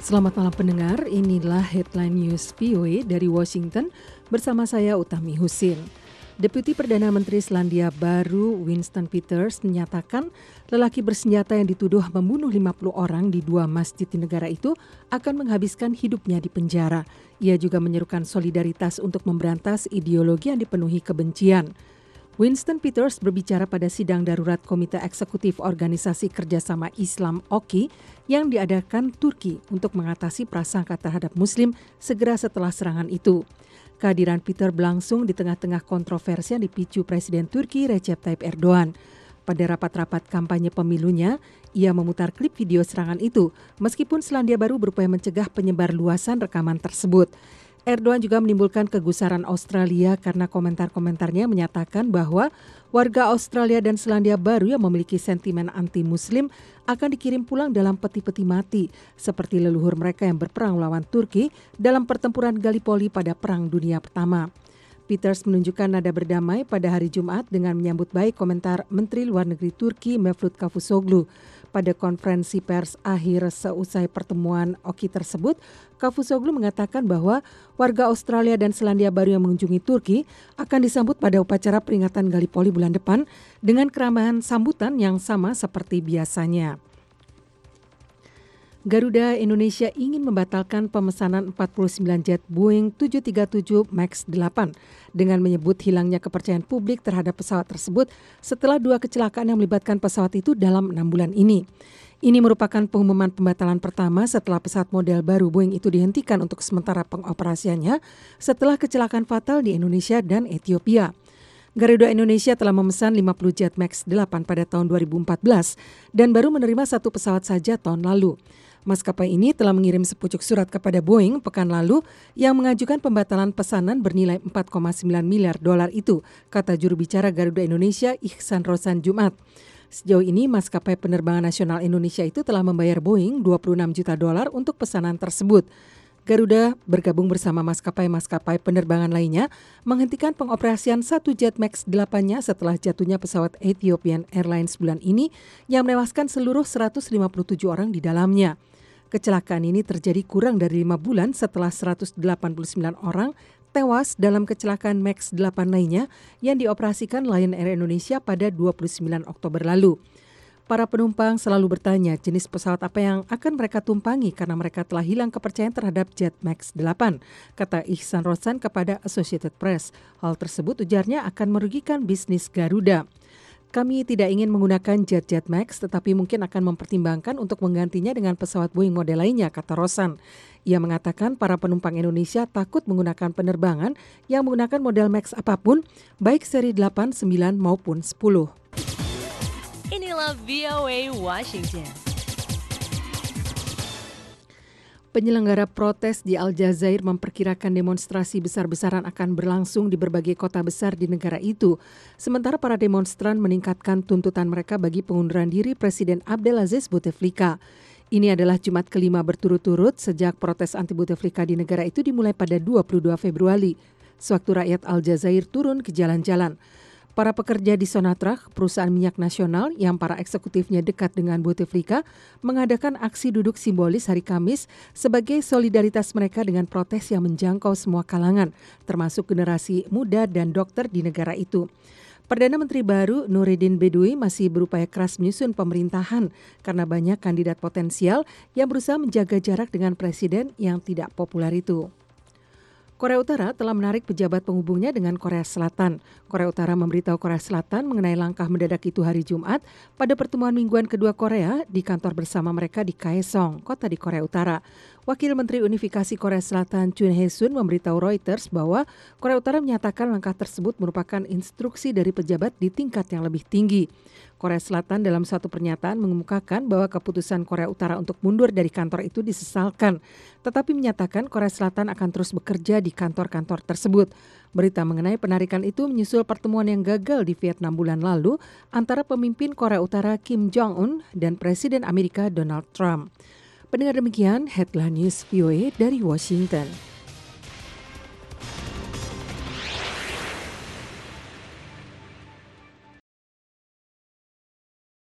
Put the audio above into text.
Selamat malam pendengar, inilah Headline News VOA dari Washington bersama saya Utami Husin. Deputi Perdana Menteri Selandia Baru Winston Peters menyatakan lelaki bersenjata yang dituduh membunuh 50 orang di 2 masjid di negara itu akan menghabiskan hidupnya di penjara. Ia juga menyerukan solidaritas untuk memberantas ideologi yang dipenuhi kebencian. Winston Peters berbicara pada sidang darurat Komite Eksekutif Organisasi Kerjasama Islam OKI yang diadakan Turki untuk mengatasi prasangka terhadap Muslim segera setelah serangan itu. Kehadiran Peter berlangsung di tengah-tengah kontroversi yang dipicu Presiden Turki Recep Tayyip Erdogan. Pada rapat-rapat kampanye pemilunya, ia memutar klip video serangan itu, meskipun Selandia Baru berupaya mencegah penyebar luasan rekaman tersebut. Erdogan juga menimbulkan kegusaran Australia karena komentar-komentarnya menyatakan bahwa warga Australia dan Selandia Baru yang memiliki sentimen anti-Muslim akan dikirim pulang dalam peti-peti mati, seperti leluhur mereka yang berperang melawan Turki dalam pertempuran Gallipoli pada Perang Dunia Pertama. Peters menunjukkan nada berdamai pada hari Jumat dengan menyambut baik komentar Menteri Luar Negeri Turki Mevlut Cavusoglu. Pada konferensi pers akhir seusai pertemuan OKI tersebut, Cavusoglu mengatakan bahwa warga Australia dan Selandia Baru yang mengunjungi Turki akan disambut pada upacara peringatan Gallipoli bulan depan dengan keramahan sambutan yang sama seperti biasanya. Garuda Indonesia ingin membatalkan pemesanan 49 jet Boeing 737 MAX 8 dengan menyebut hilangnya kepercayaan publik terhadap pesawat tersebut setelah 2 kecelakaan yang melibatkan pesawat itu dalam 6 bulan ini. Ini merupakan pengumuman pembatalan pertama setelah pesawat model baru Boeing itu dihentikan untuk sementara pengoperasiannya setelah kecelakaan fatal di Indonesia dan Ethiopia. Garuda Indonesia telah memesan 50 jet MAX 8 pada tahun 2014 dan baru menerima 1 pesawat saja tahun lalu. Maskapai ini telah mengirim sepucuk surat kepada Boeing pekan lalu yang mengajukan pembatalan pesanan bernilai 4,9 miliar dolar itu, kata juru bicara Garuda Indonesia Ihsan Rosan Jumat. Sejauh ini maskapai penerbangan nasional Indonesia itu telah membayar Boeing 26 juta dolar untuk pesanan tersebut. Garuda bergabung bersama maskapai-maskapai penerbangan lainnya menghentikan pengoperasian 1 jet MAX 8-nya setelah jatuhnya pesawat Ethiopian Airlines bulan ini yang menewaskan seluruh 157 orang di dalamnya. Kecelakaan ini terjadi kurang dari 5 bulan setelah 189 orang tewas dalam kecelakaan MAX 8 lainnya yang dioperasikan Lion Air Indonesia pada 29 Oktober lalu. Para penumpang selalu bertanya jenis pesawat apa yang akan mereka tumpangi karena mereka telah hilang kepercayaan terhadap jet MAX 8, kata Ihsan Rosan kepada Associated Press. Hal tersebut ujarnya akan merugikan bisnis Garuda. Kami tidak ingin menggunakan jet-jet MAX tetapi mungkin akan mempertimbangkan untuk menggantinya dengan pesawat Boeing model lainnya, kata Rosan. Ia mengatakan para penumpang Indonesia takut menggunakan penerbangan yang menggunakan model MAX apapun, baik seri 8, 9 maupun 10. Inilah VOA Washington. Penyelenggara protes di Aljazair memperkirakan demonstrasi besar-besaran akan berlangsung di berbagai kota besar di negara itu. Sementara para demonstran meningkatkan tuntutan mereka bagi pengunduran diri Presiden Abdelaziz Bouteflika. Ini adalah Jumat kelima berturut-turut sejak protes anti Bouteflika di negara itu dimulai pada 22 Februari, sewaktu rakyat Aljazair turun ke jalan-jalan. Para pekerja di Sonatrach, perusahaan minyak nasional yang para eksekutifnya dekat dengan Bouteflika, mengadakan aksi duduk simbolis hari Kamis sebagai solidaritas mereka dengan protes yang menjangkau semua kalangan, termasuk generasi muda dan dokter di negara itu. Perdana Menteri baru Nureddin Bedoui masih berupaya keras menyusun pemerintahan karena banyak kandidat potensial yang berusaha menjaga jarak dengan presiden yang tidak populer itu. Korea Utara telah menarik pejabat penghubungnya dengan Korea Selatan. Korea Utara memberitahu Korea Selatan mengenai langkah mendadak itu hari Jumat pada pertemuan mingguan kedua Korea di kantor bersama mereka di Kaesong, kota di Korea Utara. Wakil Menteri Unifikasi Korea Selatan Chun Hae-sun memberitahu Reuters bahwa Korea Utara menyatakan langkah tersebut merupakan instruksi dari pejabat di tingkat yang lebih tinggi. Korea Selatan dalam suatu pernyataan mengemukakan bahwa keputusan Korea Utara untuk mundur dari kantor itu disesalkan, tetapi menyatakan Korea Selatan akan terus bekerja di kantor-kantor tersebut. Berita mengenai penarikan itu menyusul pertemuan yang gagal di Vietnam bulan lalu antara pemimpin Korea Utara Kim Jong-un dan Presiden Amerika Donald Trump. Pendengar demikian Headline News VOA dari Washington.